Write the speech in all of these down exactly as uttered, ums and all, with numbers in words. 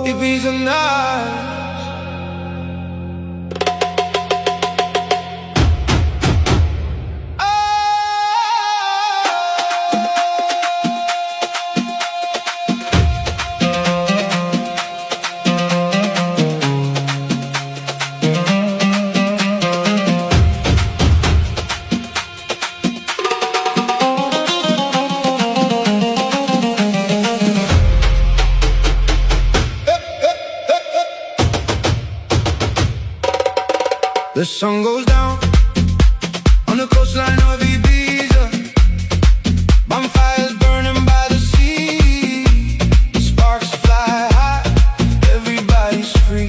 Ibiza night. The sun goes down on the coastline of Ibiza. Bonfires burning by the sea. Sparks fly high, everybody's free.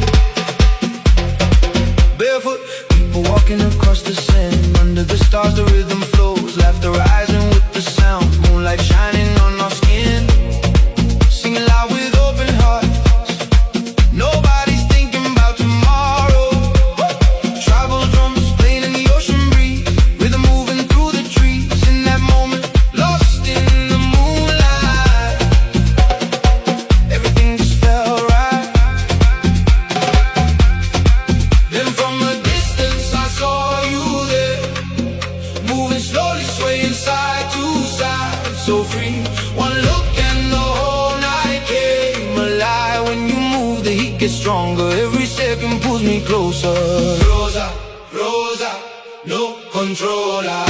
Barefoot, people walking across the sand. Under the stars the rhythm flows. Laughter rising with the sound. Moonlight shining on our skin. Singing loud with open hearts. Nobody's thinking about tomorrow. So free, one look and the whole night came alive. When you move, the heat gets stronger. Every second pulls me closer. Rosa, Rosa, no controller.